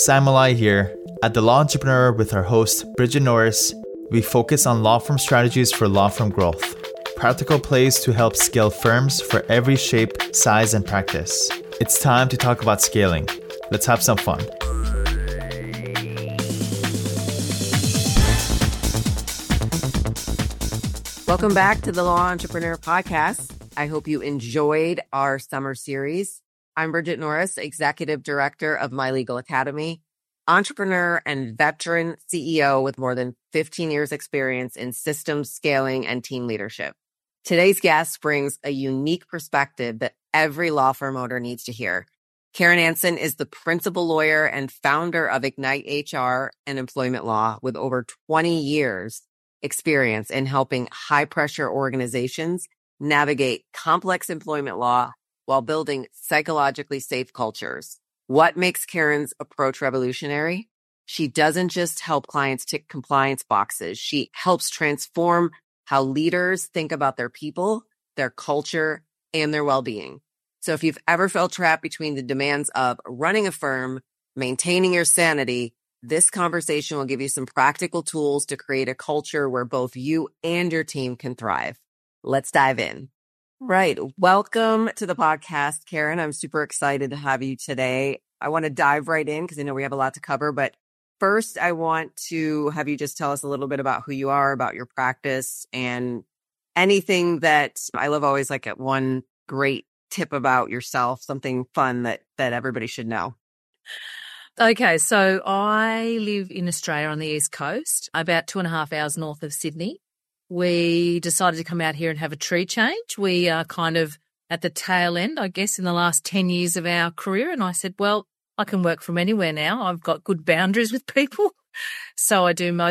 Sam Malai here. At The Law Entrepreneur with our host, Bridget Norris, we focus on law firm strategies for law firm growth. Practical plays to help scale firms for every shape, size, and practice. It's time to talk about scaling. Let's have some fun. Welcome back to the Law Entrepreneur Podcast. I hope you enjoyed our summer series. I'm Bridget Norris, Executive Director of My Legal Academy, entrepreneur and veteran CEO with more than 15 years experience in systems scaling and team leadership. Today's guest brings a unique perspective that every law firm owner needs to hear. Karen Anson is the principal lawyer and founder of Ignite HR and Employment Law with over 20 years experience in helping high-pressure organizations navigate complex employment law while building psychologically safe cultures. What makes Karen's approach revolutionary? She doesn't just help clients tick compliance boxes. She helps transform how leaders think about their people, their culture, and their well-being. So if you've ever felt trapped between the demands of running a firm, maintaining your sanity, this conversation will give you some practical tools to create a culture where both you and your team can thrive. Let's dive in. Right. Welcome to the podcast, Karen. I'm super excited to have you today. I want to dive right in because I know we have a lot to cover. But first, I want to have you just tell us a little bit about who you are, about your practice, and anything that I love always like at one great tip about yourself, something fun that everybody should know. Okay, so I live in Australia on the East Coast, about 2.5 hours north of Sydney. We decided to come out here and have a tree change. We are kind of at the tail end, I guess, in the last 10 years of our career. And I said, well, I can work from anywhere now. I've got good boundaries with people. So I do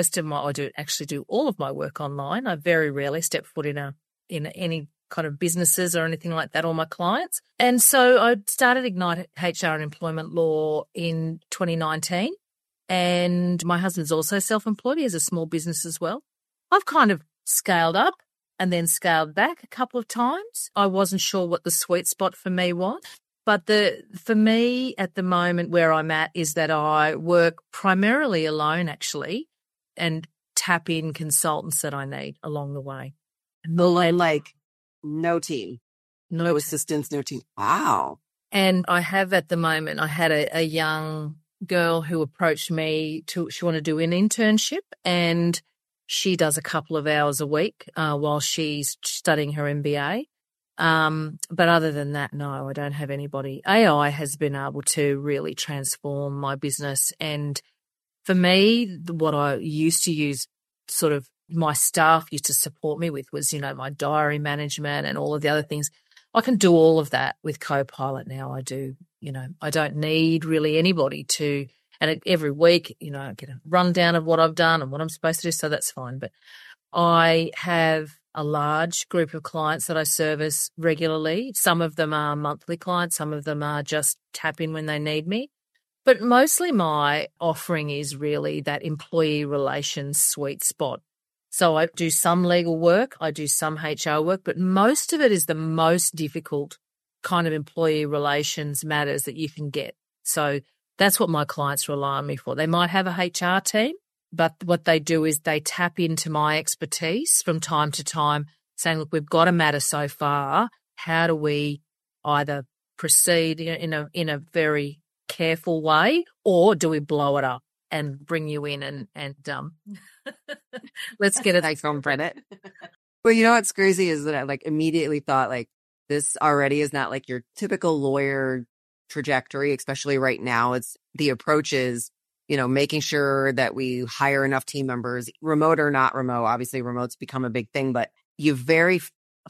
all of my work online. I very rarely step foot in any kind of businesses or anything like that, all my clients. And so I started Ignite HR and Employment Law in 2019. And my husband's also self-employed. He has a small business as well. I've kind of scaled up and then scaled back a couple of times. I wasn't sure what the sweet spot for me was. But for me at the moment where I'm at is that I work primarily alone actually and tap in consultants that I need along the way. No team, no assistants, no team. Wow. And I have at the moment, I had a young girl who approached me she wanted to do an internship, and she does a couple of hours a week while she's studying her MBA. But other than that, no, I don't have anybody. AI has been able to really transform my business. And for me, what I used to use sort of my staff used to support me with was, my diary management and all of the other things. I can do all of that with Copilot now. I do, I don't need really anybody to, and every week, I get a rundown of what I've done and what I'm supposed to do. So that's fine. But I have a large group of clients that I service regularly. Some of them are monthly clients. Some of them are just tap in when they need me. But mostly my offering is really that employee relations sweet spot. So I do some legal work, I do some HR work, but most of it is the most difficult kind of employee relations matters that you can get. So that's what my clients rely on me for. They might have a HR team, but what they do is they tap into my expertise from time to time, saying, look, we've got a matter so far. How do we either proceed in a very careful way, or do we blow it up and bring you in and let's get it from Bridget. Well, what's crazy is that I immediately thought this already is not your typical lawyer trajectory, especially right now. It's the approach is, making sure that we hire enough team members, remote or not remote. Obviously, remote's become a big thing, but you very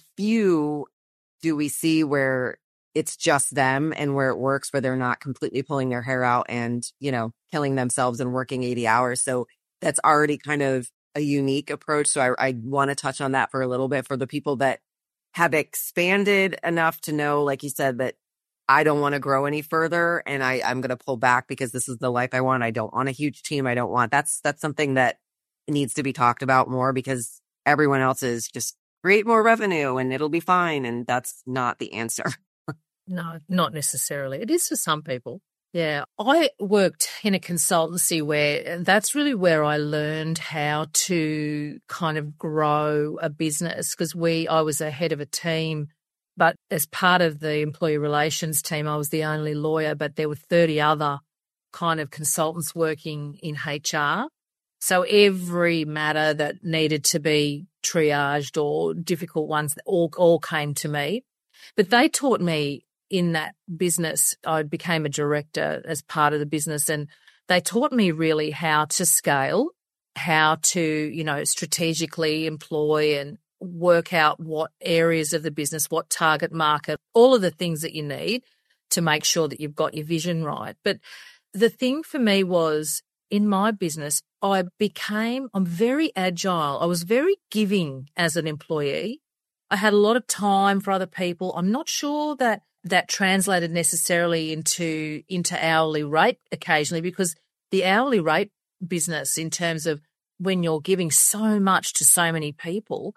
few do we see where it's just them and where it works, where they're not completely pulling their hair out and, killing themselves and working 80 hours. So that's already kind of a unique approach. So I want to touch on that for a little bit for the people that have expanded enough to know, like you said, that I don't want to grow any further and I'm going to pull back because this is the life I want. I don't want a huge team. I don't want that's something that needs to be talked about more because everyone else is just create more revenue and it'll be fine. And that's not the answer. No, not necessarily. It is for some people. Yeah, I worked in a consultancy where that's really where I learned how to kind of grow a business, because I was a head of a team, but as part of the employee relations team, I was the only lawyer, but there were 30 other kind of consultants working in HR. So every matter that needed to be triaged or difficult ones all came to me. But they taught me in that business, I became a director as part of the business, and they taught me really how to scale, how to, strategically employ and work out what areas of the business, what target market, all of the things that you need to make sure that you've got your vision right. But the thing for me was, in my business, I'm very agile. I was very giving as an employee. I had a lot of time for other people. I'm not sure that translated necessarily into hourly rate occasionally, because the hourly rate business, in terms of when you're giving so much to so many people,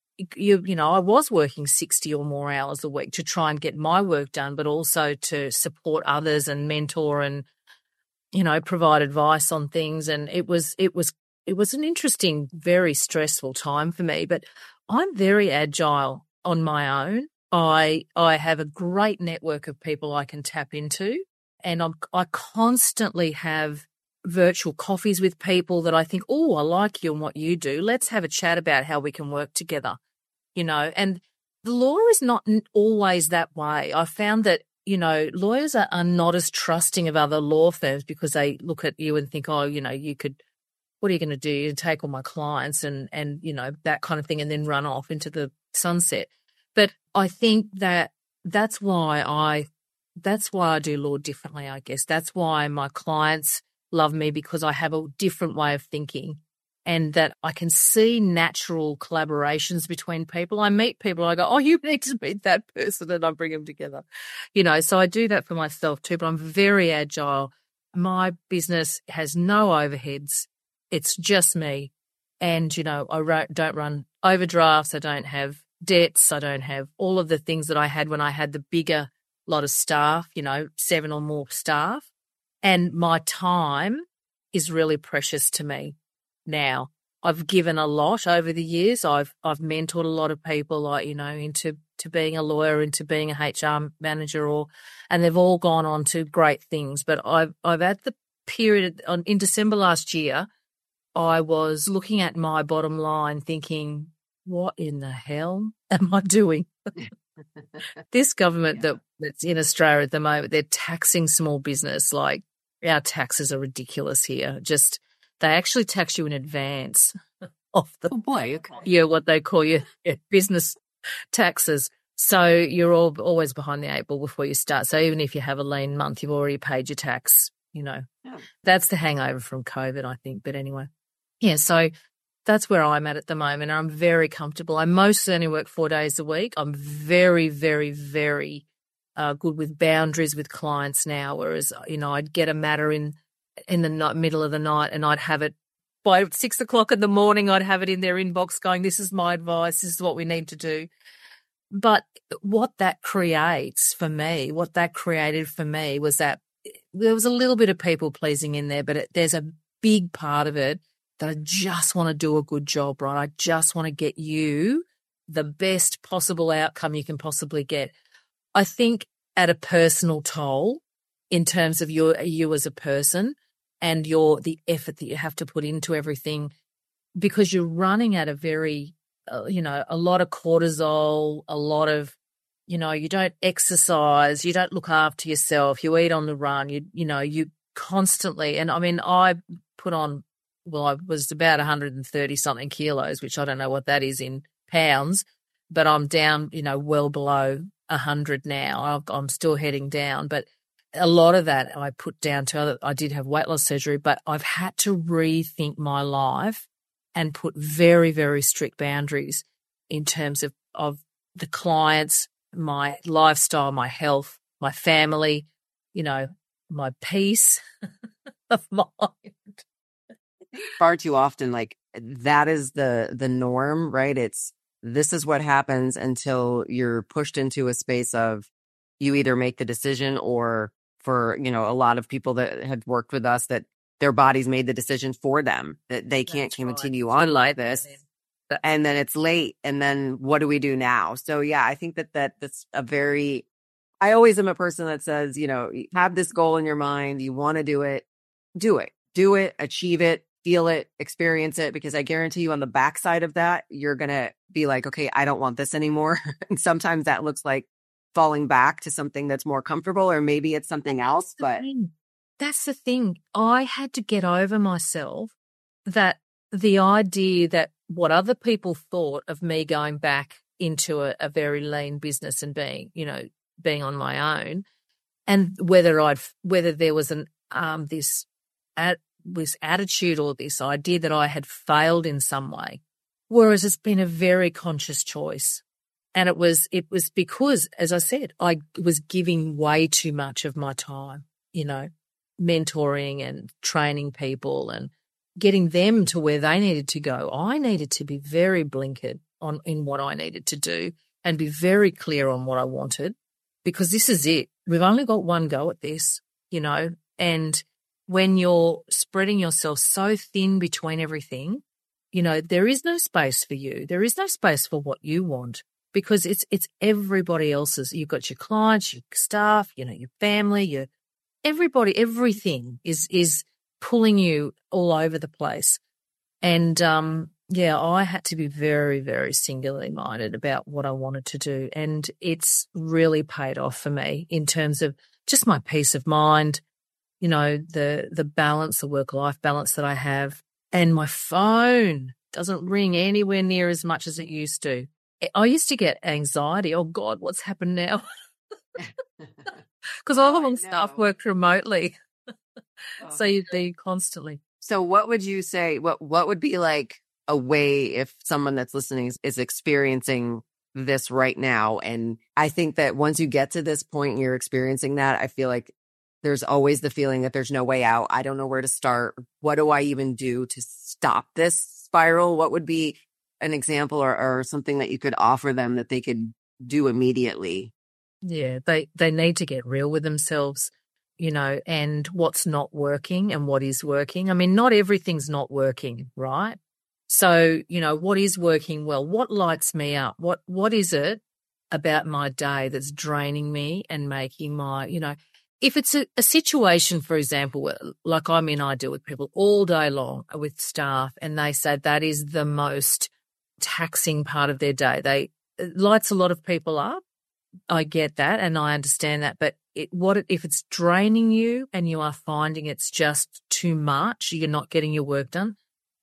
I was working 60 or more hours a week to try and get my work done, but also to support others and mentor and, provide advice on things. And it was an interesting, very stressful time for me, but I'm very agile on my own. I have a great network of people I can tap into, and I constantly have virtual coffees with people that I think, oh, I like you and what you do. Let's have a chat about how we can work together, and the law is not always that way. I found that, lawyers are not as trusting of other law firms because they look at you and think, oh, what are you going to do? You take all my clients and that kind of thing, and then run off into the sunset. But I think that's why I do law differently, I guess. That's why my clients love me, because I have a different way of thinking, and that I can see natural collaborations between people. I meet people, I go, oh, you need to meet that person, and I bring them together. So I do that for myself too, but I'm very agile. My business has no overheads. It's just me. And, I don't run overdrafts. I don't have debts. I don't have all of the things that I had when I had the bigger lot of staff, 7 or more staff. And my time is really precious to me now. I've given a lot over the years. I've mentored a lot of people, into being a lawyer, into being a HR manager, and they've all gone on to great things. But I've at the period in December last year, I was looking at my bottom line thinking, what in the hell am I doing? This government that's in Australia at the moment, they're taxing small business. Like, our taxes are ridiculous here. Just, they actually tax you in advance of what they call your business taxes. So you're always behind the 8 ball before you start. So even if you have a lean month, you've already paid your tax, That's the hangover from COVID, I think. But anyway, so that's where I'm at the moment. I'm very comfortable. I mostly only work 4 days a week. I'm very, very, very good with boundaries with clients now, whereas, I'd get a matter in the middle of the night, and I'd have it by 6 o'clock in the morning. I'd have it in their inbox going, this is my advice, this is what we need to do. But what that created for me was that there was a little bit of people pleasing in there, but there's a big part of it that I just want to do a good job, right? I just want to get you the best possible outcome you can possibly get. I think at a personal toll, in terms of you as a person and the effort that you have to put into everything, because you're running at a very, a lot of cortisol, a lot of, you don't exercise, you don't look after yourself, you eat on the run, you constantly, and I mean, I put on, I was about 130 something kilos, which I don't know what that is in pounds, but I'm down, well below 100 now. I'm still heading down, but a lot of that I put down to I did have weight loss surgery, but I've had to rethink my life and put very, very strict boundaries in terms of the clients, my lifestyle, my health, my family, my peace of mind. Far too often, like, that is the norm, right? This is what happens until you're pushed into a space of you either make the decision or for, a lot of people that had worked with us, that their bodies made the decision for them, that they can't continue on like this. And then it's late. And then what do we do now? So yeah, I think that's I always am a person that says, you have this goal in your mind, you want to do it, achieve it, feel it, experience it, because I guarantee you on the backside of that, you're going to be like, okay, I don't want this anymore. And sometimes that looks like falling back to something that's more comfortable, or maybe it's something else. But that's the thing. I had to get over myself, that the idea that what other people thought of me going back into a very lean business and being on my own, and whether there was this attitude or this idea that I had failed in some way, whereas it's been a very conscious choice. And it was because, as I said, I was giving way too much of my time, mentoring and training people and getting them to where they needed to go. I needed to be very blinkered in what I needed to do and be very clear on what I wanted, because this is it. We've only got one go at this, and when you're spreading yourself so thin between everything, there is no space for you. There is no space for what you want, because it's everybody else's. You've got your clients, your staff, your family, everybody, everything is pulling you all over the place. And, I had to be very, very singularly minded about what I wanted to do. And it's really paid off for me in terms of just my peace of mind, the balance, the work-life balance that I have. And my phone doesn't ring anywhere near as much as it used to. I used to get anxiety. Oh, God, what's happened now? Because all of my staff worked remotely. So you'd be constantly. So what would you say, what would be like a way if someone that's listening is experiencing this right now? And I think that once you get to this point and you're experiencing that, I feel like there's always the feeling that there's no way out. I don't know where to start. What do I even do to stop this spiral? What would be an example or something that you could offer them that they could do immediately? Yeah, they need to get real with themselves, and what's not working and what is working. I mean, not everything's not working, right? So, what is working well? What lights me up? What is it about my day that's draining me and making my, if it's a situation, for example, like I deal with people all day long with staff, and they say that is the most taxing part of their day. It lights a lot of people up. I get that and I understand that, but if it's draining you and you are finding it's just too much, you're not getting your work done,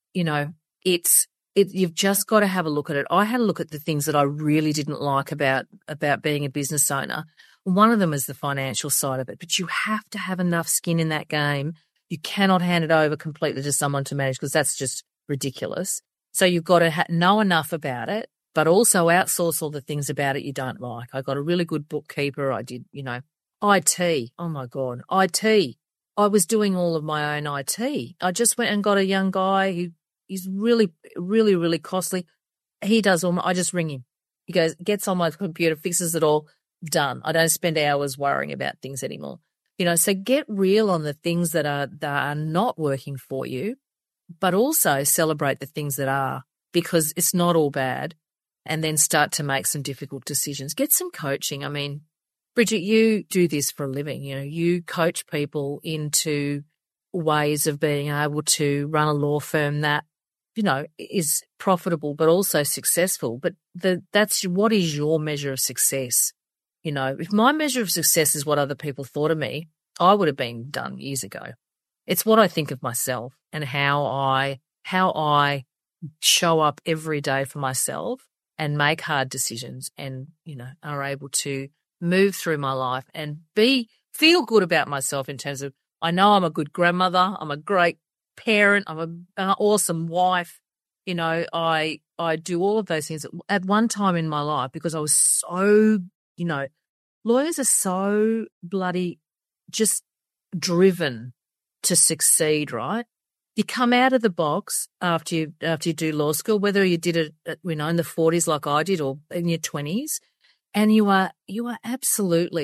you've just got to have a look at it. I had a look at the things that I really didn't like about being a business owner. One of them is the financial side of it, but you have to have enough skin in that game. You cannot hand it over completely to someone to manage, because that's just ridiculous. So you've got to know enough about it, but also outsource all the things about it you don't like. I got a really good bookkeeper. I did, IT. Oh, my God, IT. I was doing all of my own IT. I just went and got a young guy who is really, really, really costly. He does I just ring him. He goes, gets on my computer, fixes it all, done. I don't spend hours worrying about things anymore. So get real on the things that are not working for you, but also celebrate the things that are, because it's not all bad. And then start to make some difficult decisions. Get some coaching. I mean, Bridget, you do this for a living. You coach people into ways of being able to run a law firm that, is profitable but also successful. But that's what is your measure of success? If my measure of success is what other people thought of me, I would have been done years ago. It's what I think of myself and how I show up every day for myself and make hard decisions and, are able to move through my life and feel good about myself in terms of, I know I'm a good grandmother, I'm a great parent, I'm an awesome wife. I do all of those things at one time in my life, because I was so, lawyers are so bloody just driven to succeed, right? You come out of the box after you do law school, whether you did it, in the 40s like I did or in your 20s, and you are absolutely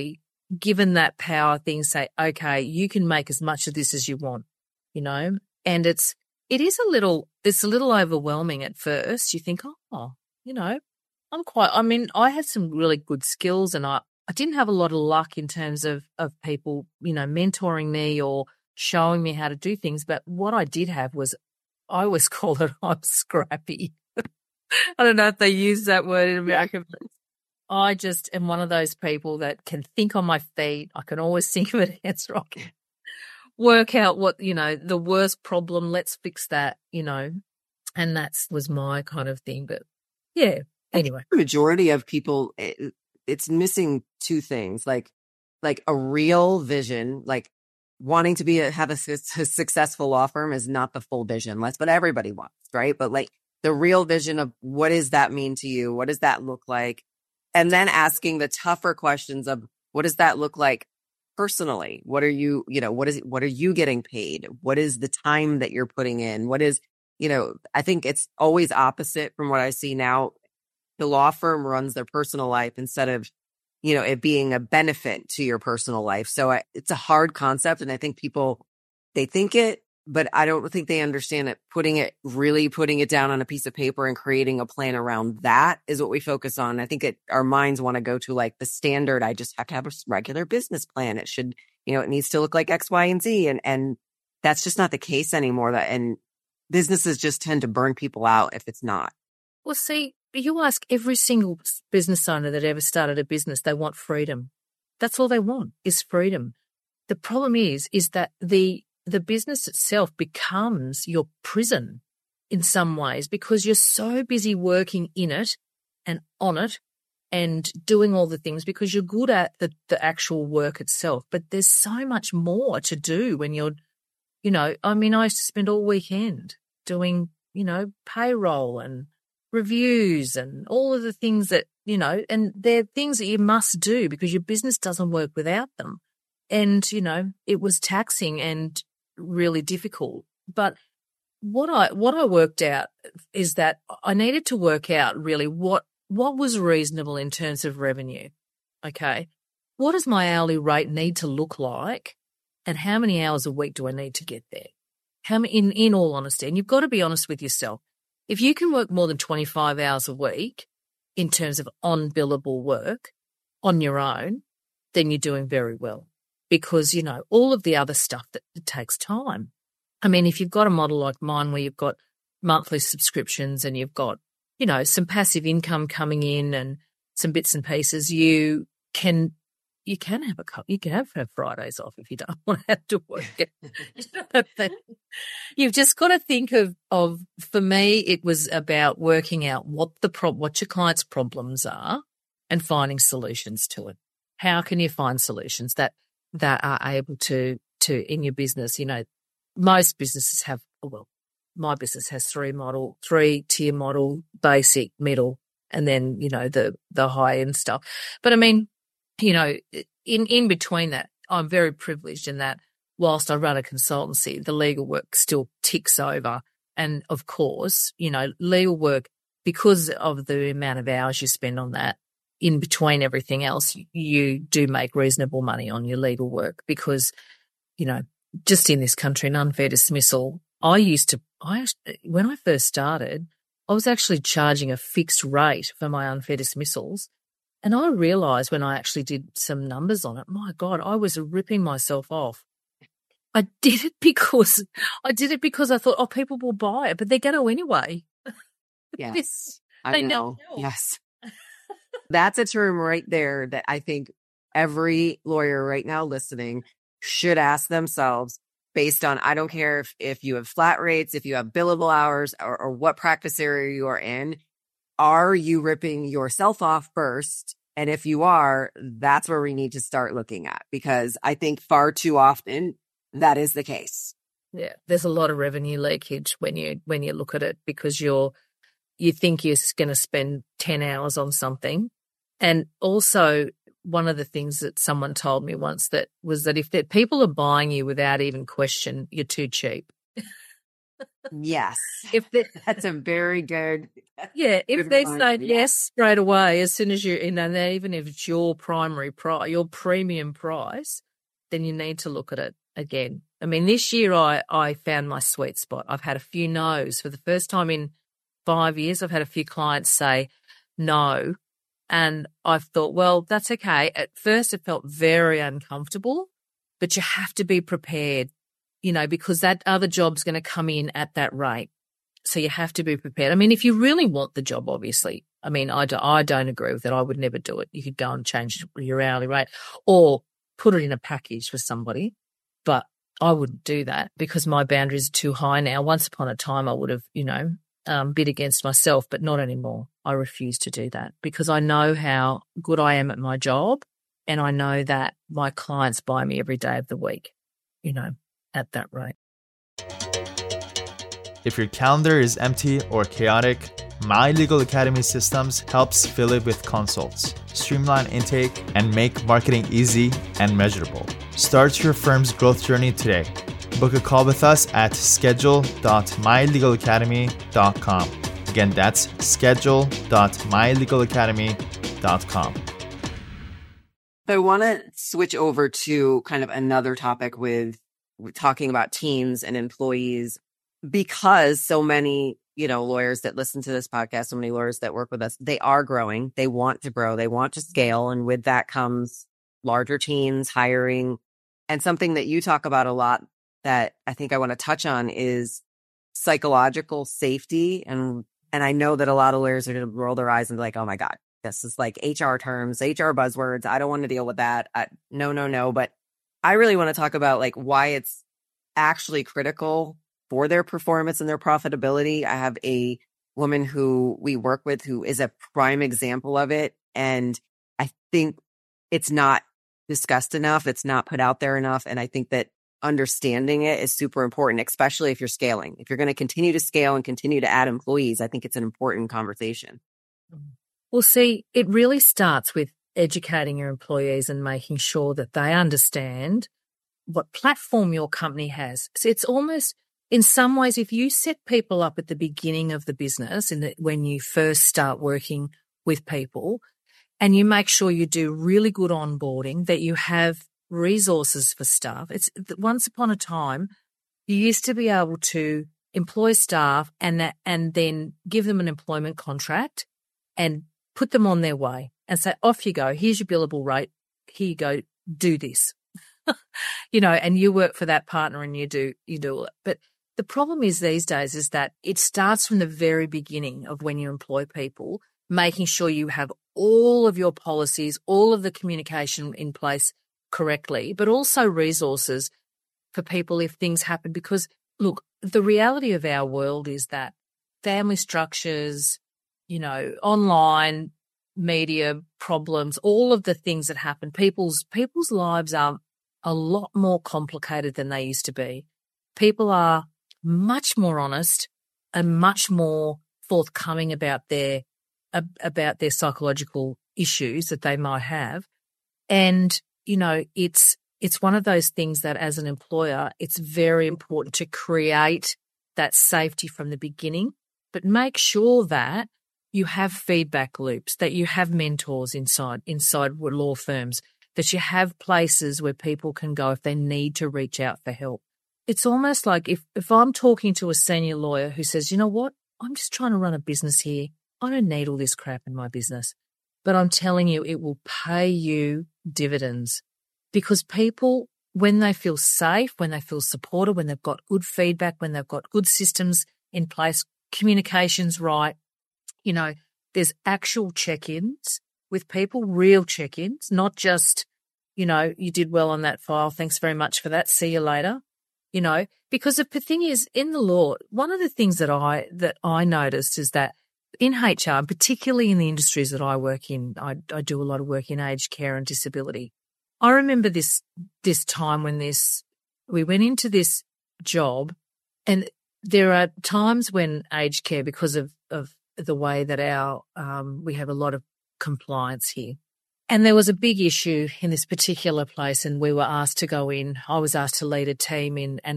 given that power thing, say, okay, you can make as much of this as you want, and it is a little overwhelming at first. You think, I had some really good skills, and I didn't have a lot of luck in terms of people, mentoring me or showing me how to do things. But what I did have was, I always call it, I'm scrappy. I don't know if they use that word in America, but I just am one of those people that can think on my feet. I can always think of an answer. I can work out what, the worst problem, let's fix that, and that was my kind of thing. But yeah, anyway. The majority of people, it's missing two things, like a real vision, like wanting to have a successful law firm is not the full vision. That's what everybody wants, right? But like the real vision of what does that mean to you? What does that look like? And then asking the tougher questions of what does that look like personally? What are you, what are you getting paid? What is the time that you're putting in? What is, I think it's always opposite from what I see now. The law firm runs their personal life instead of, it being a benefit to your personal life. So it's a hard concept. And I think people, they think it, but I don't think they understand it. Putting it down on a piece of paper and creating a plan around that is what we focus on. I think our minds want to go to like the standard. I just have to have a regular business plan. It should, it needs to look like X, Y, and Z. And that's just not the case anymore. And businesses just tend to burn people out if it's not. Well, see, you ask every single business owner that ever started a business, they want freedom. That's all they want is freedom. The problem is that the business itself becomes your prison in some ways because you're so busy working in it and on it and doing all the things because you're good at the actual work itself. But there's so much more to do when you're, I used to spend all weekend doing, payroll and reviews and all of the things that, and they're things that you must do because your business doesn't work without them. And, it was taxing and really difficult. But what I worked out is that I needed to work out really what was reasonable in terms of revenue. Okay. What does my hourly rate need to look like? And how many hours a week do I need to get there? In all honesty, and you've got to be honest with yourself. If you can work more than 25 hours a week in terms of on-billable work on your own, then you're doing very well because, all of the other stuff that it takes time. I mean, if you've got a model like mine where you've got monthly subscriptions and you've got, some passive income coming in and some bits and pieces, you can have Fridays off if you don't want to have to work. You've just got to think of, for me, it was about working out what your client's problems are and finding solutions to it. How can you find solutions that are able to in your business? Most businesses have, my business has 3-tier model, basic, middle, and then, the high end stuff. But I mean, in between that, I'm very privileged in that whilst I run a consultancy, the legal work still ticks over. And of course, legal work, because of the amount of hours you spend on that, in between everything else, you do make reasonable money on your legal work because, just in this country, an unfair dismissal, when I first started, I was actually charging a fixed rate for my unfair dismissals. And I realised when I actually did some numbers on it, my God, I was ripping myself off. I did it because I thought, people will buy it, but they're going to anyway. Yes, I know. Yes. That's a term right there that I think every lawyer right now listening should ask themselves based on, I don't care if you have flat rates, if you have billable hours or what practice area you are in. Are you ripping yourself off first? And if you are, that's where we need to start looking at, because I think far too often that is the case. Yeah, there's a lot of revenue leakage when you look at it because you think you're going to spend 10 hours on something. And also one of the things that someone told me once that was that if people are buying you without even question, you're too cheap. Yes. That's a very good. Yeah, if good they reminder, say yes straight away, as soon as even if it's your primary price, your premium price, then you need to look at it again. I mean, this year I found my sweet spot. I've had a few no's for the first time in 5 years. I've had a few clients say no, and I've thought, well, that's okay. At first, it felt very uncomfortable, but you have to be prepared, because that other job's going to come in at that rate. So you have to be prepared. I mean, if you really want the job, obviously, I mean, I don't agree with it. I would never do it. You could go and change your hourly rate or put it in a package for somebody, but I wouldn't do that because my boundaries are too high now. Once upon a time, I would have, bid against myself, but not anymore. I refuse to do that because I know how good I am at my job, and I know that my clients buy me every day of the week, at that rate. If your calendar is empty or chaotic, My Legal Academy Systems helps fill it with consults, streamline intake, and make marketing easy and measurable. Start your firm's growth journey today. Book a call with us at schedule.mylegalacademy.com. Again, that's schedule.mylegalacademy.com. I want to switch over to kind of another topic with talking about teams and employees, because so many, lawyers that listen to this podcast, so many lawyers that work with us, they are growing. They want to grow. They want to scale. And with that comes larger teams, hiring. And something that you talk about a lot that I think I want to touch on is psychological safety. And I know that a lot of lawyers are going to roll their eyes and be like, oh my God, this is like HR terms, HR buzzwords. I don't want to deal with that. No. But I really want to talk about like why it's actually critical for their performance and their profitability. I have a woman who we work with who is a prime example of it. And I think it's not discussed enough. It's not put out there enough. And I think that understanding it is super important, especially if you're scaling. If you're going to continue to scale and continue to add employees, I think it's an important conversation. Well, see, it really starts with educating your employees and making sure that they understand what platform your company has. So it's almost, in some ways, if you set people up at the beginning of the business and when you first start working with people, and you make sure you do really good onboarding, that you have resources for staff. It's once upon a time, you used to be able to employ staff and then give them an employment contract and put them on their way and say, off you go. Here's your billable rate. Here you go. Do this, and you work for that partner and you do it. But the problem is these days is that it starts from the very beginning of when you employ people, making sure you have all of your policies, all of the communication in place correctly, but also resources for people if things happen. Because, look, the reality of our world is that family structures, online media problems, all of the things that happen, people's lives are a lot more complicated than they used to be. People are much more honest and much more forthcoming about their psychological issues that they might have. And, it's one of those things that as an employer, it's very important to create that safety from the beginning, but make sure that you have feedback loops, that you have mentors inside law firms, that you have places where people can go if they need to reach out for help. It's almost like if I'm talking to a senior lawyer who says, you know what, I'm just trying to run a business here. I don't need all this crap in my business. But I'm telling you, it will pay you dividends, because people, when they feel safe, when they feel supported, when they've got good feedback, when they've got good systems in place, communications right, there's actual check-ins with people, real check-ins, not just, you did well on that file. Thanks very much for that. See you later. Because the thing is, in the law, one of the things that I noticed is that in HR, particularly in the industries that I work in, I do a lot of work in aged care and disability. I remember this time when we went into this job, and there are times when aged care, because of the way that we have a lot of compliance here. And there was a big issue in this particular place, and we were asked to go in. I was asked to lead a team in, and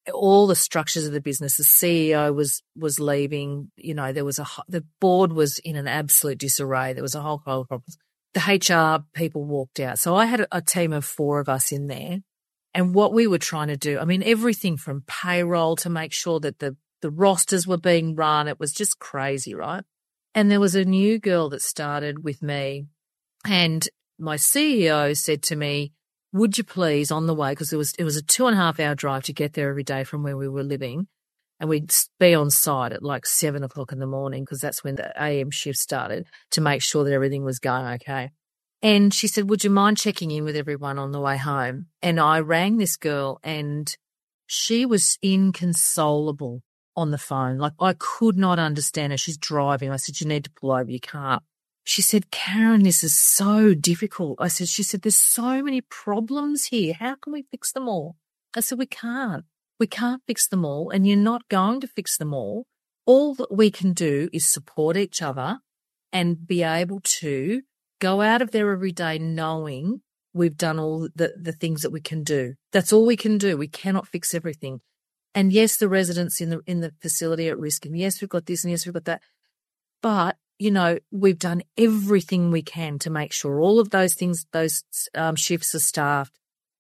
all the structures of the business. The CEO was leaving. You know, the board was in an absolute disarray. There was a whole pile of problems. The HR people walked out. So I had a team of 4 of us in there. And what we were trying to do, I mean, everything from payroll to make sure that the rosters were being run. It was just crazy, right? And there was a new girl that started with me, and my CEO said to me, would you please, on the way, because it was a 2.5-hour drive to get there every day from where we were living, and we'd be on site at like 7 o'clock in the morning because that's when the AM shift started, to make sure that everything was going okay. And she said, would you mind checking in with everyone on the way home? And I rang this girl, and she was inconsolable on the phone. Like, I could not understand her. She's driving. I said, you need to pull over. You can't. She said, Karen, this is so difficult. She said, there's so many problems here. How can we fix them all? I said, we can't. We can't fix them all, and you're not going to fix them all. All that we can do is support each other and be able to go out of there every day knowing we've done all the things that we can do. That's all we can do. We cannot fix everything. And yes, the residents in the facility are at risk, and yes, we've got this, and yes, we've got that. But you know, we've done everything we can to make sure all of those things, those shifts are staffed.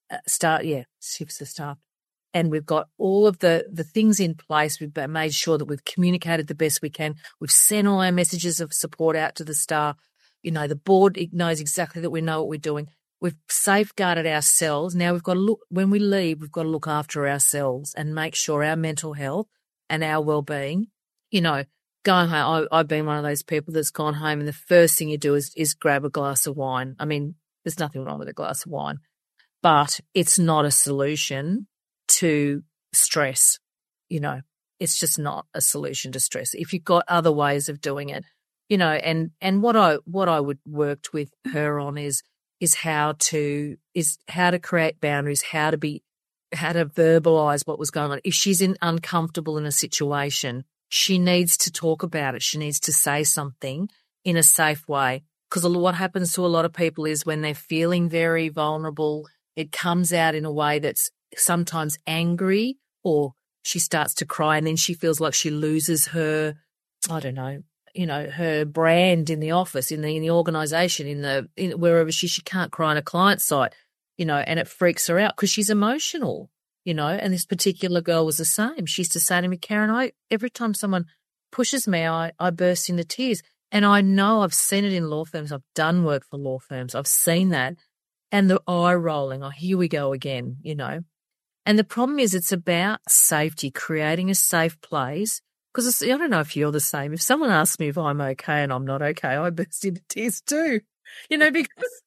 Shifts are staffed. And we've got all of the things in place. We've made sure that we've communicated the best we can. We've sent all our messages of support out to the staff. You know, the board knows exactly that we know what we're doing. We've safeguarded ourselves. Now we've got to look, when we leave, we've got to look after ourselves and make sure our mental health and our well-being, you know, going home. I've been one of those people that's gone home and the first thing you do is grab a glass of wine. I mean, there's nothing wrong with a glass of wine, but it's not a solution to stress. You know, it's just not a solution to stress. If you've got other ways of doing it, you know, and what I would worked with her on is how to create boundaries, how to verbalize what was going on. If she's uncomfortable in a situation, she needs to talk about it. She needs to say something in a safe way. Because what happens to a lot of people is when they're feeling very vulnerable, it comes out in a way that's sometimes angry, or she starts to cry, and then she feels like she loses her, I don't know, you know, her brand in the office, in the organization, in wherever she can't cry on a client site, you know, and it freaks her out because she's emotional, you know. And this particular girl was the same. She used to say to me, Karen, every time someone pushes me, I burst into tears. And I know I've seen it in law firms. I've done work for law firms. I've seen that. And the eye rolling, here we go again, you know. And the problem is it's about safety, creating a safe place. Because I don't know if you're the same. If someone asks me if I'm okay and I'm not okay, I burst into tears too, you know, because,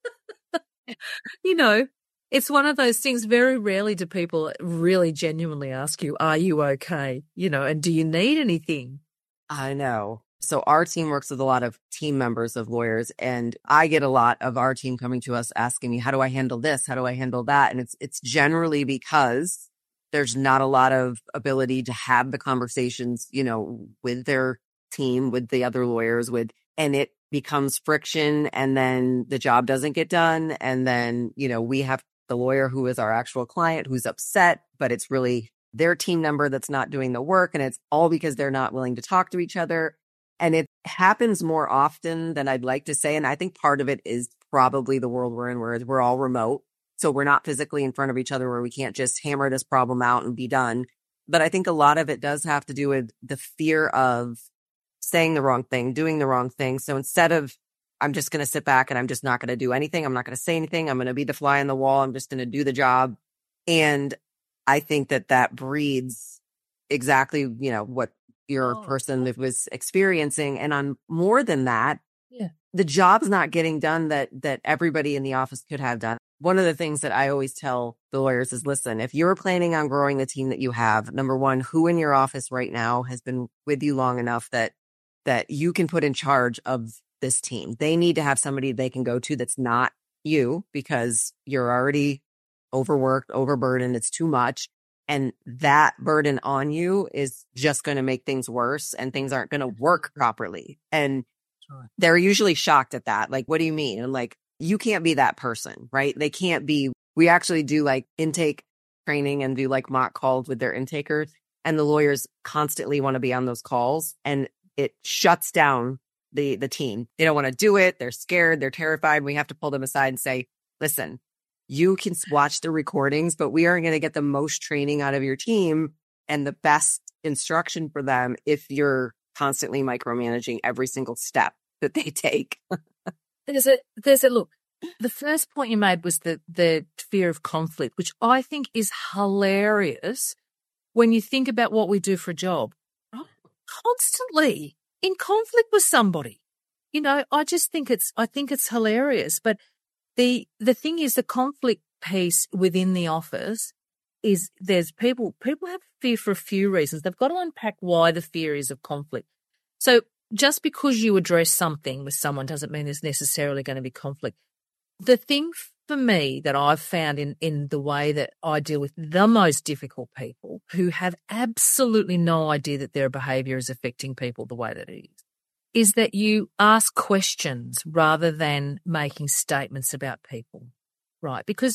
you know, it's one of those things. Very rarely do people really genuinely ask you, are you okay? You know, and do you need anything? I know. So our team works with a lot of team members of lawyers, and I get a lot of our team coming to us asking me, how do I handle this? How do I handle that? And it's generally because there's not a lot of ability to have the conversations, you know, with their team, with the other lawyers, and it becomes friction, and then the job doesn't get done. And then, you know, we have the lawyer who is our actual client who's upset, but it's really their team member that's not doing the work. And it's all because they're not willing to talk to each other. And it happens more often than I'd like to say. And I think part of it is probably the world we're in, where we're all remote. So we're not physically in front of each other, where we can't just hammer this problem out and be done. But I think a lot of it does have to do with the fear of saying the wrong thing, doing the wrong thing. So instead of, I'm just going to sit back and I'm just not going to do anything, I'm not going to say anything, I'm going to be the fly on the wall, I'm just going to do the job. And I think that breeds exactly, you know, what your person was experiencing. And on more than that, the job's not getting done that everybody in the office could have done. One of the things that I always tell the lawyers is, listen, if you're planning on growing the team that you have, number one, who in your office right now has been with you long enough that you can put in charge of this team? They need to have somebody they can go to that's not you, because you're already overworked, overburdened. It's too much. And that burden on you is just going to make things worse, and things aren't going to work properly. And they're usually shocked at that. Like, what do you mean? And like, you can't be that person, right? They can't be. We actually do like intake training and do like mock calls with their intakers. And the lawyers constantly want to be on those calls, and it shuts down the team. They don't want to do it. They're scared. They're terrified. We have to pull them aside and say, listen, you can watch the recordings, but we aren't going to get the most training out of your team and the best instruction for them if you're constantly micromanaging every single step that they take. There's a look. The first point you made was the fear of conflict, which I think is hilarious when you think about what we do for a job. Constantly in conflict with somebody. I think it's hilarious. But the thing is, the conflict piece within the office is there's people have fear for a few reasons. They've got to unpack why the fear is of conflict. So just because you address something with someone doesn't mean there's necessarily going to be conflict. The thing for me that I've found in the way that I deal with the most difficult people who have absolutely no idea that their behaviour is affecting people the way that it is that you ask questions rather than making statements about people, right? Because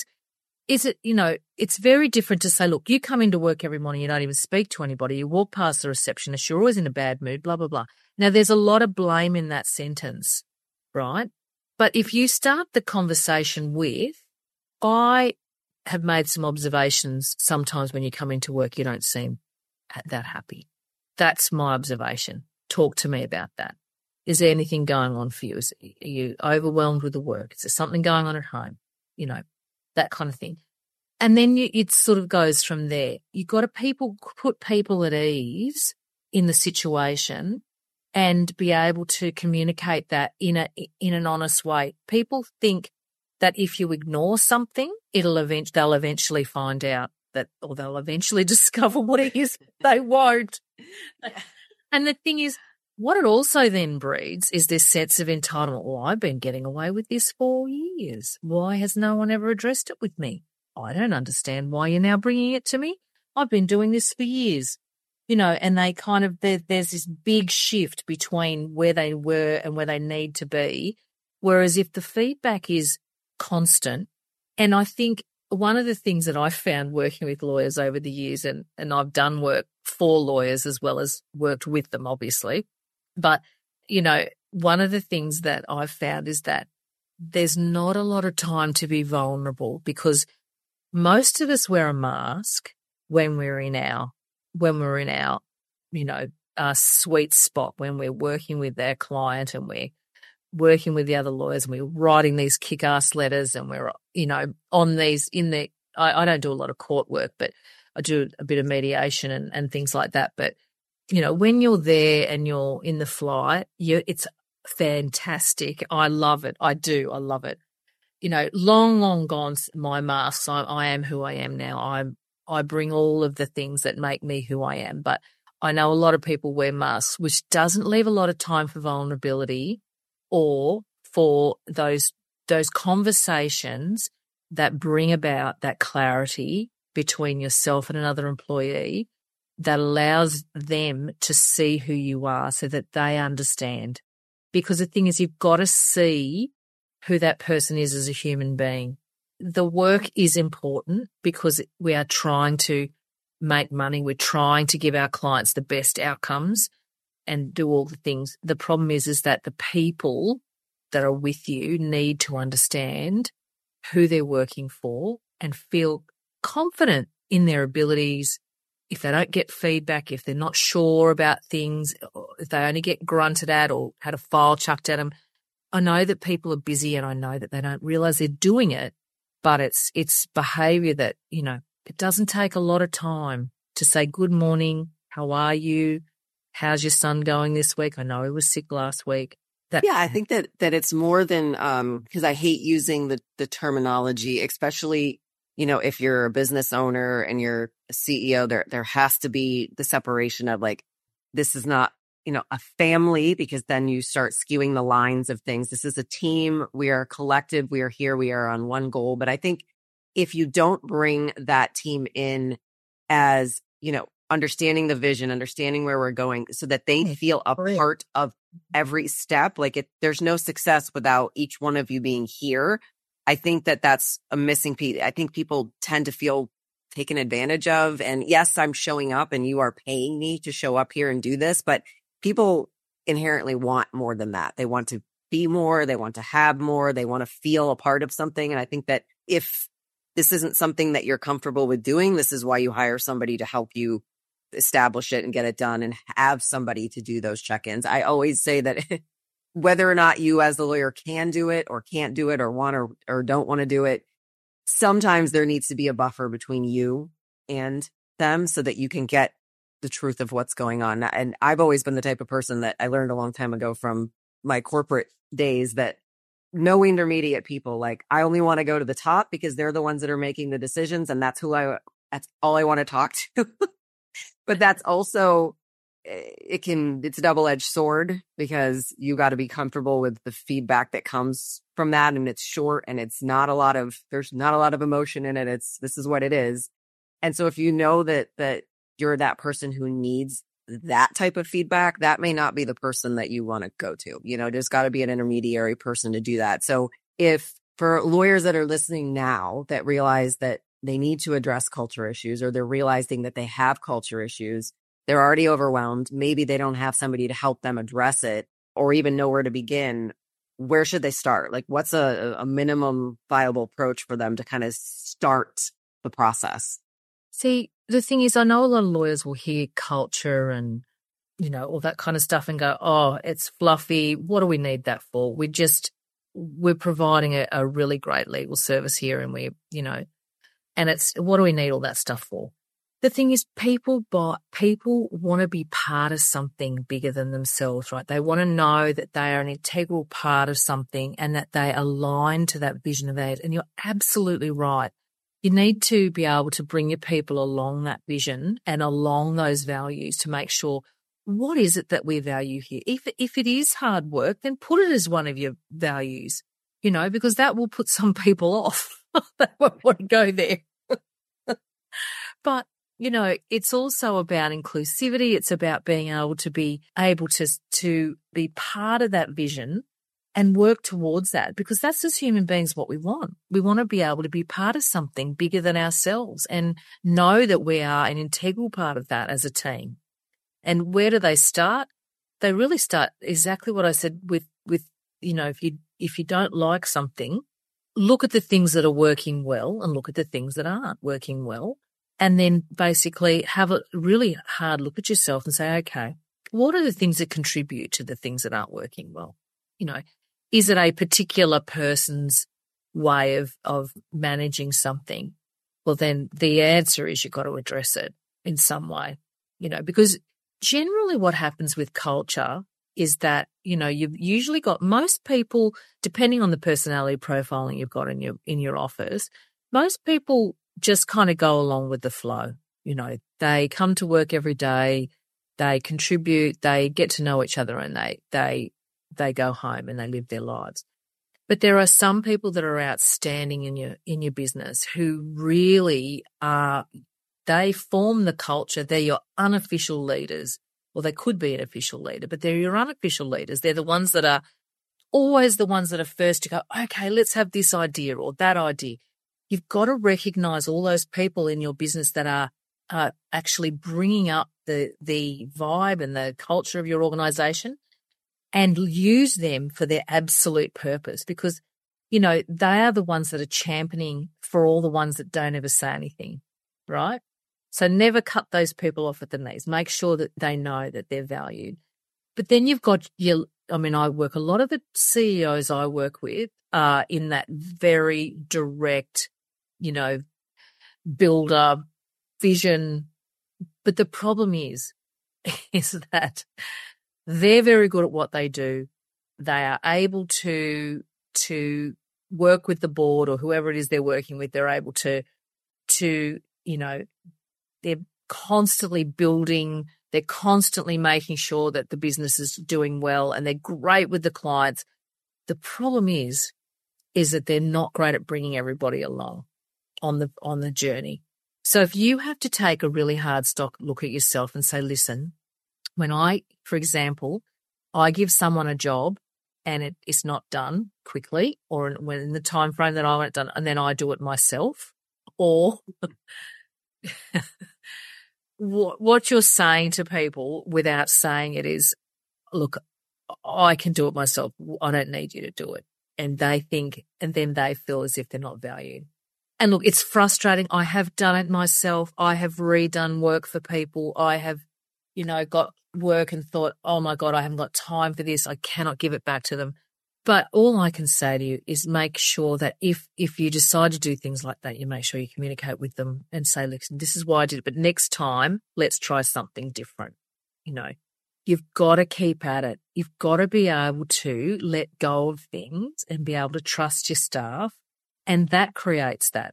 it's very different to say, look, you come into work every morning, you don't even speak to anybody, you walk past the receptionist, you're always in a bad mood, blah, blah, blah. Now, there's a lot of blame in that sentence, right? But if you start the conversation with, I have made some observations, sometimes when you come into work, you don't seem that happy. That's my observation. Talk to me about that. Is there anything going on for you? Are you overwhelmed with the work? Is there something going on at home? That kind of thing. And then it sort of goes from there. You've got to put people at ease in the situation and be able to communicate that in an honest way. People think that if you ignore something, they'll eventually find out that, or they'll eventually discover what it is. They won't. And the thing is, what it also then breeds is this sense of entitlement. Well, I've been getting away with this for years. Why has no one ever addressed it with me? I don't understand why you're now bringing it to me. I've been doing this for years. And they kind of, there's this big shift between where they were and where they need to be. Whereas if the feedback is constant, and I think one of the things that I found working with lawyers over the years, and I've done work for lawyers as well as worked with them, obviously, but, one of the things that I've found is that there's not a lot of time to be vulnerable because most of us wear a mask when we're in our our sweet spot, when we're working with our client and we're working with the other lawyers and we're writing these kick-ass letters and we're, on these I don't do a lot of court work, but I do a bit of mediation and things like that. But, when you're there and you're in the flight, it's fantastic. I love it. I do. I love it. Long, long gone my masks. I am who I am now. I bring all of the things that make me who I am. But I know a lot of people wear masks, which doesn't leave a lot of time for vulnerability or for those conversations that bring about that clarity between yourself and another employee that allows them to see who you are so that they understand. Because the thing is, you've got to see who that person is as a human being. The work is important because we are trying to make money. We're trying to give our clients the best outcomes and do all the things. The problem is that the people that are with you need to understand who they're working for and feel confident in their abilities. If they don't get feedback, if they're not sure about things, if they only get grunted at or had a file chucked at them, I know that people are busy and I know that they don't realize they're doing it, but it's behavior that, it doesn't take a lot of time to say, good morning, how are you? How's your son going this week? I know he was sick last week. I think that it's more than, because I hate using the terminology, especially, if you're a business owner and you're a CEO, there has to be the separation of like, this is not, a family, because then you start skewing the lines of things. This is a team. We are a collective. We are here. We are on one goal. But I think if you don't bring that team in as, understanding the vision, understanding where we're going so that they feel a part of every step, there's no success without each one of you being here. I think that that's a missing piece. I think people tend to feel taken advantage of. And yes, I'm showing up and you are paying me to show up here and do this, but people inherently want more than that. They want to be more, they want to have more, they want to feel a part of something. And I think that if this isn't something that you're comfortable with doing, this is why you hire somebody to help you establish it and get it done and have somebody to do those check-ins. I always say that whether or not you as the lawyer can do it or can't do it or want or don't want to do it, sometimes there needs to be a buffer between you and them so that you can get the truth of what's going on. And I've always been the type of person that I learned a long time ago from my corporate days that no intermediate people. Like, I only want to go to the top because they're the ones that are making the decisions. And that's all I want to talk to. But that's also, it's a double-edged sword because you got to be comfortable with the feedback that comes from that. And it's short and there's not a lot of emotion in it. This is what it is. And so if you know that you're that person who needs that type of feedback, that may not be the person that you want to go to. There's got to be an intermediary person to do that. So if for lawyers that are listening now that realize that they need to address culture issues, or they're realizing that they have culture issues, they're already overwhelmed, maybe they don't have somebody to help them address it or even know where to begin, where should they start? Like, what's a minimum viable approach for them to kind of start the process? See, the thing is, I know a lot of lawyers will hear culture and, all that kind of stuff and go, oh, it's fluffy. What do we need that for? We're providing a really great legal service here, and and it's, what do we need all that stuff for? The thing is, people want to be part of something bigger than themselves, right? They want to know that they are an integral part of something and that they align to that vision of that. And you're absolutely right. You need to be able to bring your people along that vision and along those values to make sure, what is it that we value here? If it is hard work, then put it as one of your values, because that will put some people off. They won't want to go there. But, it's also about inclusivity. It's about being able to be part of that vision and work towards that, because that's, as human beings, what we want. We want to be able to be part of something bigger than ourselves and know that we are an integral part of that as a team. And where do they start? They really start exactly what I said with if you don't like something, look at the things that are working well and look at the things that aren't working well. And then basically have a really hard look at yourself and say, okay, what are the things that contribute to the things that aren't working well? Is it a particular person's way of managing something? Well, then the answer is you've got to address it in some way, because generally what happens with culture is that, you've usually got most people, depending on the personality profiling you've got in your office, most people just kind of go along with the flow. They come to work every day, they contribute, they get to know each other, and they go home and they live their lives. But there are some people that are outstanding in your business who really they form the culture. They're your unofficial leaders, or they could be an official leader, but they're your unofficial leaders. They're the ones that are always the ones that are first to go, okay, let's have this idea or that idea. You've got to recognize all those people in your business that are actually bringing up the vibe and the culture of your organization, and use them for their absolute purpose, because, they are the ones that are championing for all the ones that don't ever say anything, right? So never cut those people off at the knees. Make sure that they know that they're valued. But then you've got I work, a lot of the CEOs I work with are in that very direct, builder vision. But the problem is that they're very good at what they do. They are able to work with the board or whoever it is they're working with. They're able to they're constantly building. They're constantly making sure that the business is doing well, and they're great with the clients. The problem is that they're not great at bringing everybody along on the journey. So if you have to take a really hard look at yourself and say, listen, when for example, I give someone a job and it is not done quickly, or when in the time frame that I want it done, and then I do it myself, or what you're saying to people without saying it is, look, I can do it myself. I don't need you to do it. And they think, and then they feel as if they're not valued. And look, it's frustrating. I have done it myself. I have redone work for people. I have, got work and thought, oh my God, I haven't got time for this. I cannot give it back to them. But all I can say to you is make sure that if you decide to do things like that, you make sure you communicate with them and say, listen, this is why I did it, but next time let's try something different. You've got to keep at it. You've got to be able to let go of things and be able to trust your staff. And that creates that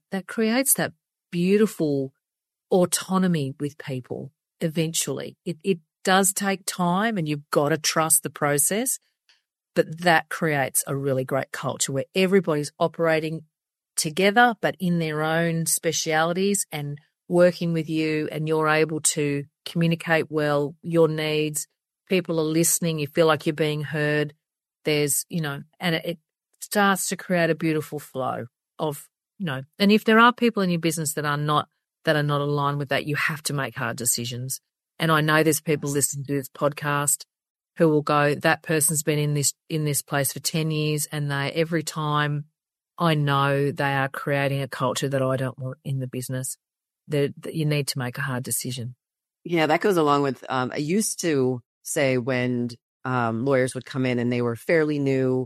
beautiful autonomy with people eventually. It does take time and you've got to trust the process, but that creates a really great culture where everybody's operating together, but in their own specialities and working with you, and you're able to communicate well your needs. People are listening. You feel like you're being heard. There's, and it starts to create a beautiful flow of, and if there are people in your business that are not aligned with that, you have to make hard decisions. And I know there's people listening to this podcast who will go, that person's been in this place for 10 years, and every time I know they are creating a culture that I don't want in the business. That you need to make a hard decision. Yeah, that goes along with, I used to say when lawyers would come in and they were fairly new,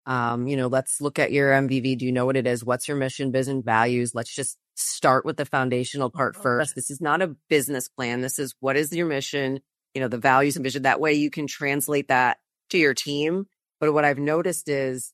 let's look at your MVV. Do you know what it is? What's your mission, vision, values? Let's just start with the foundational part first. This is not a business plan. This is what is your mission, the values and vision. That way you can translate that to your team. But what I've noticed is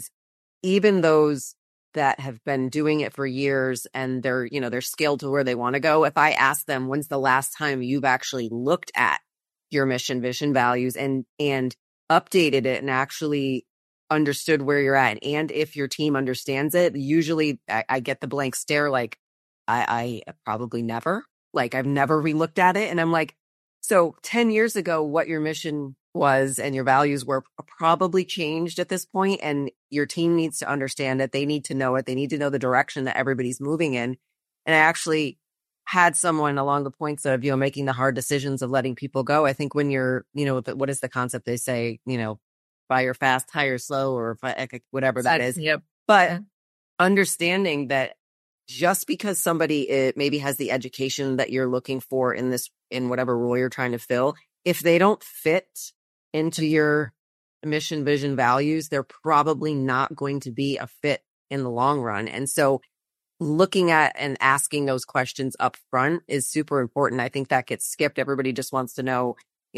even those that have been doing it for years and they're scaled to where they want to go. If I ask them, when's the last time you've actually looked at your mission, vision, values and updated it and actually understood where you're at? And if your team understands it, usually I get the blank stare, like I probably never, like I've never relooked at it. And I'm like, so 10 years ago, what your mission was and your values were probably changed at this point, and your team needs to understand it. They need to know it. They need to know the direction that everybody's moving in. And I actually had someone along the points of, making the hard decisions of letting people go. I think when you're, what is the concept they say, fire fast, hire slow, or whatever that is. Yep. But understanding that just because somebody maybe has the education that you're looking for in whatever role you're trying to fill, if they don't fit into your mission, vision, values, they're probably not going to be a fit in the long run. And so looking at and asking those questions up front is super important. I think that gets skipped. Everybody just wants to know,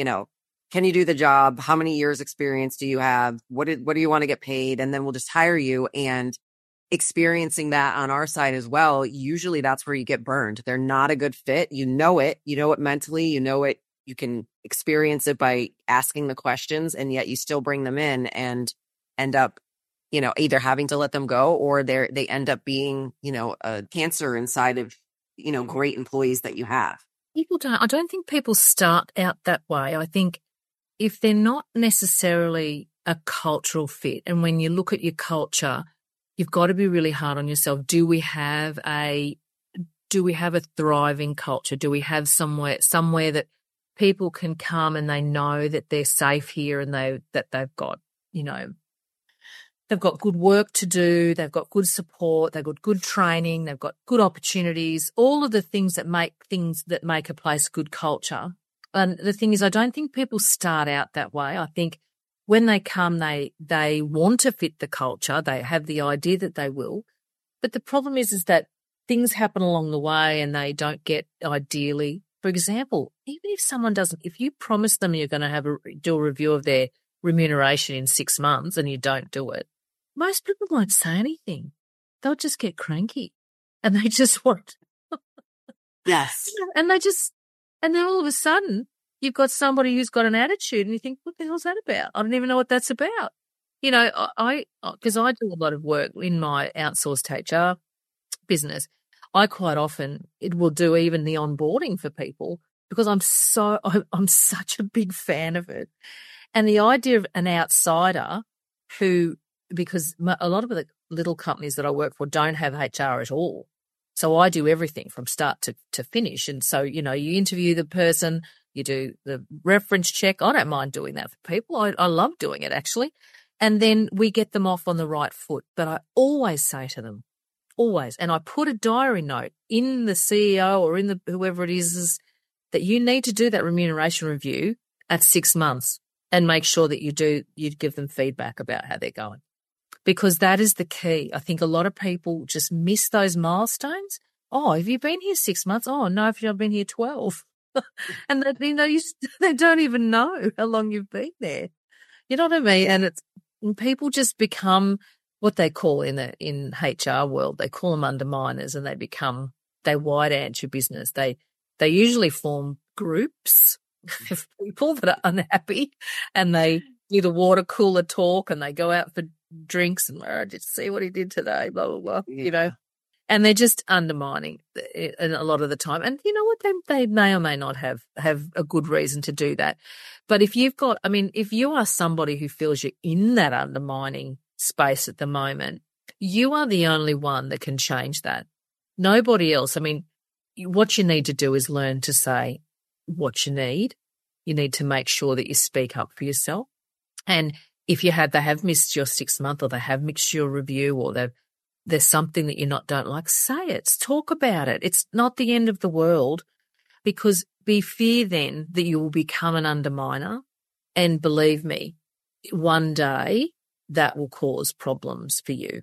can you do the job? How many years experience do you have? What do you want to get paid? And then we'll just hire you. And experiencing that on our side as well, usually that's where you get burned. They're not a good fit. You know it mentally, you can experience it by asking the questions, and yet you still bring them in and end up, either having to let them go, or they end up being, a cancer inside of, great employees that you have. I don't think people start out that way. I think if they're not necessarily a cultural fit, and when you look at your culture, you've got to be really hard on yourself. Do we have a thriving culture? Do we have somewhere that people can come and they know that they're safe here, and they've got, they've got good work to do, they've got good support, they've got good training, they've got good opportunities, all of the things that make a place good culture. And the thing is, I don't think people start out that way. I think when they come, they want to fit the culture. They have the idea that they will. But the problem is that things happen along the way and they don't get ideally. For example, even if you promise them you're going to do a review of their remuneration in 6 months and you don't do it, most people won't say anything. They'll just get cranky and they just want. Yes. And then all of a sudden you've got somebody who's got an attitude and you think, what the hell's that about? I don't even know what that's about. Because I do a lot of work in my outsourced HR business. I quite often will do even the onboarding for people because I'm such a big fan of it. And the idea of an outsider because a lot of the little companies that I work for don't have HR at all. So I do everything from start to finish. And so, you interview the person, you do the reference check. I don't mind doing that for people. I love doing it, actually. And then we get them off on the right foot. But I always say to them, always, and I put a diary note in the CEO or in the whoever it is that you need to do that remuneration review at 6 months and make sure that you give them feedback about how they're going. Because that is the key. I think a lot of people just miss those milestones. Oh, have you been here 6 months? Oh, no, I've been here 12. And they don't even know how long you've been there. You know what I mean? And people just become what they call in HR world, they call them underminers, and they wide ant your business. They usually form groups of people that are unhappy, and they do the water cooler talk, and they go out for drinks and just see what he did today, blah, blah, blah, and they're just undermining a lot of the time. And you know what? They may or may not have a good reason to do that. But if you are somebody who feels you're in that undermining space at the moment, you are the only one that can change that. Nobody else. I mean, what you need to do is learn to say what you need. You need to make sure that you speak up for yourself. And if they have missed your 6 month, or they have missed your review, or there's something that you don't like, say it. Talk about it. It's not the end of the world, because we fear then that you will become an underminer. And believe me, one day that will cause problems for you.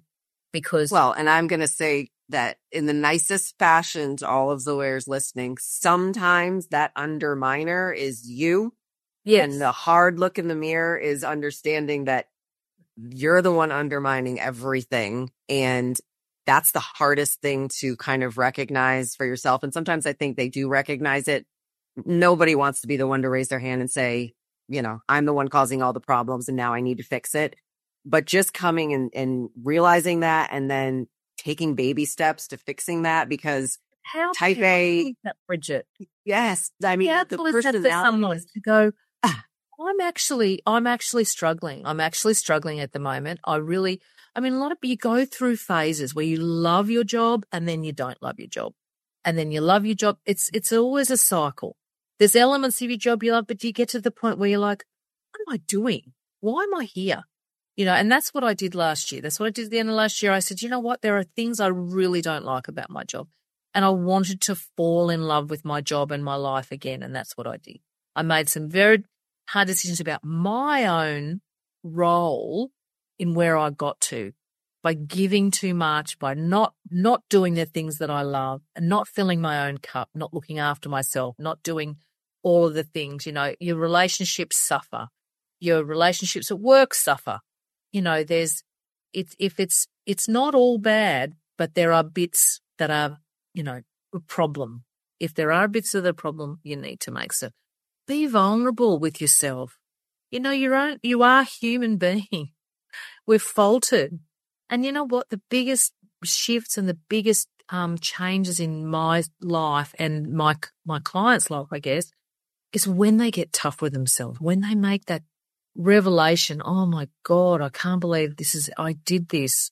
And I'm going to say that in the nicest fashion to all of the lawyers listening, sometimes that underminer is you. Yes. And the hard look in the mirror is understanding that you're the one undermining everything. And that's the hardest thing to kind of recognize for yourself. And sometimes I think they do recognize it. Nobody wants to be the one to raise their hand and say, I'm the one causing all the problems and now I need to fix it. But just coming and realizing that, and then taking baby steps to fixing that, because how type A, that, Bridget? Yes, I mean, the personality to go. I'm actually struggling. I'm actually struggling at the moment. a lot of you go through phases where you love your job and then you don't love your job, and then you love your job. It's always a cycle. There's elements of your job you love, but you get to the point where you're like, what am I doing? Why am I here? And that's what I did last year. That's what I did at the end of last year. I said, you know what? There are things I really don't like about my job. And I wanted to fall in love with my job and my life again. And that's what I did. I made some very hard decisions about my own role in where I got to, by giving too much, by not doing the things that I love, and not filling my own cup, not looking after myself, not doing all of the things. Your relationships suffer. Your relationships at work suffer. It's not all bad, but there are bits that are, a problem. If there are bits of the problem, you need to make so. Be vulnerable with yourself. You are human being. We've faltered. And you know what? The biggest shifts and the biggest changes in my life and my clients' life, I guess, is when they get tough with themselves, when they make that revelation, oh my God, I can't believe I did this,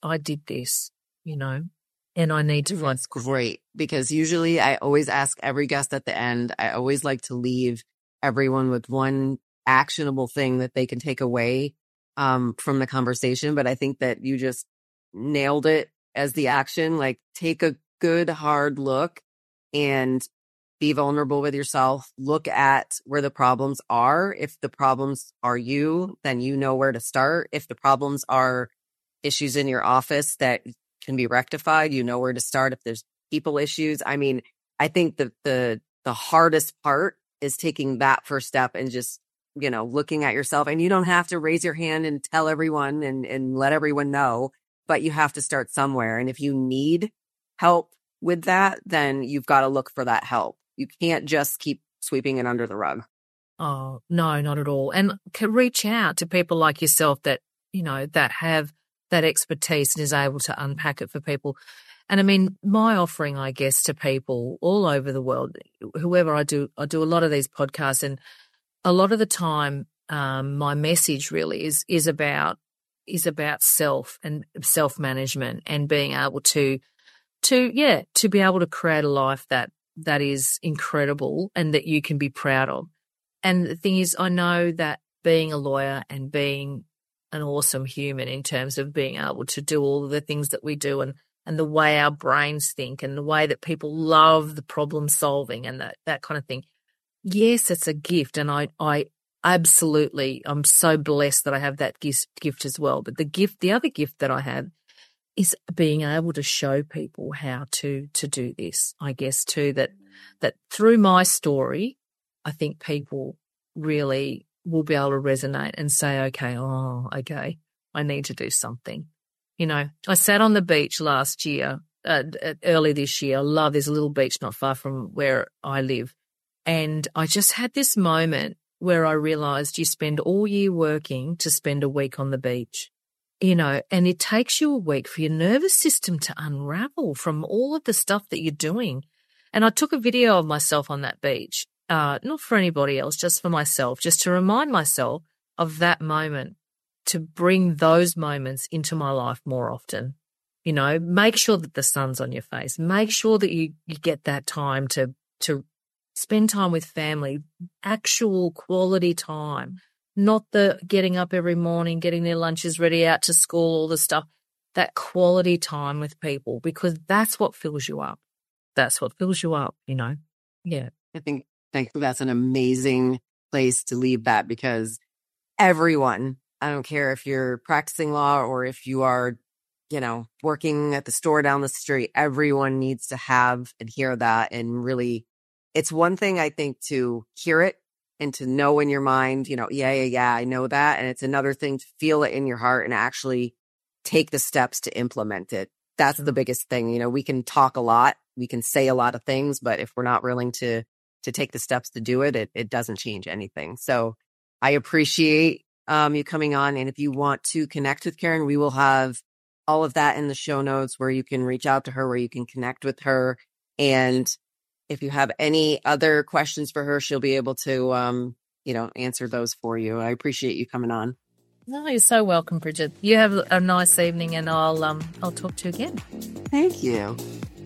and I need to. That's great, because usually I always ask every guest at the end, I always like to leave everyone with one actionable thing that they can take away from the conversation. But I think that you just nailed it as the action. Like, take a good hard look and be vulnerable with yourself. Look at where the problems are. If the problems are you, then you know where to start. If the problems are issues in your office that can be rectified, you know where to start. If there's people issues, I mean, I think the hardest part is taking that first step and just, looking at yourself. And you don't have to raise your hand and tell everyone and let everyone know, but you have to start somewhere. And if you need help with that, then you've got to look for that help. You can't just keep sweeping it under the rug. Oh, no, not at all. And can reach out to people like yourself that, that have that expertise and is able to unpack it for people. And I mean, my offering, I guess, to people all over the world, whoever I do a lot of these podcasts, and a lot of the time, my message really is about self and self-management, and being able to to be able to create a life that is incredible and that you can be proud of. And the thing is, I know that being a lawyer and being an awesome human in terms of being able to do all of the things that we do and the way our brains think and the way that people love the problem solving and that kind of thing. Yes, it's a gift. And I absolutely, I'm so blessed that I have that gift as well. But the other gift that I have is being able to show people how to do this. I guess too, that through my story, I think people really will be able to resonate and say, okay, I need to do something. You know, I sat on the beach last year, early this year. I love, there's a little beach not far from where I live. And I just had this moment where I realized you spend all year working to spend a week on the beach, you know, and it takes you a week for your nervous system to unravel from all of the stuff that you're doing. And I took a video of myself on that beach, not for anybody else, just for myself, just to remind myself of that moment, to bring those moments into my life more often. You know, make sure that the sun's on your face. Make sure that you get that time to spend time with family, actual quality time, not the getting up every morning, getting their lunches ready, out to school, all the stuff, that quality time with people, because that's what fills you up. That's what fills you up, you know? Yeah. I think that's an amazing place to leave that, because everyone, I don't care if you're practicing law or if you are, you know, working at the store down the street, everyone needs to have and hear that. And really, it's one thing, I think, to hear it and to know in your mind, you know, yeah, I know that. And it's another thing to feel it in your heart and actually take the steps to implement it. That's the biggest thing. You know, we can talk a lot, we can say a lot of things, but if we're not willing to take the steps to do it, it doesn't change anything. So I appreciate you coming on. And if you want to connect with Karen, we will have all of that in the show notes where you can reach out to her, where you can connect with her. And if you have any other questions for her, she'll be able to, answer those for you. I appreciate you coming on. No, you're so welcome, Bridget. You have a nice evening, and I'll talk to you again. Thank you.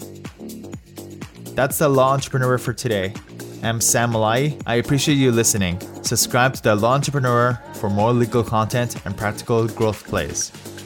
That's the Law Entrepreneur for today. I'm Sam Malai. I appreciate you listening. Subscribe to the Law Entrepreneur for more legal content and practical growth plays.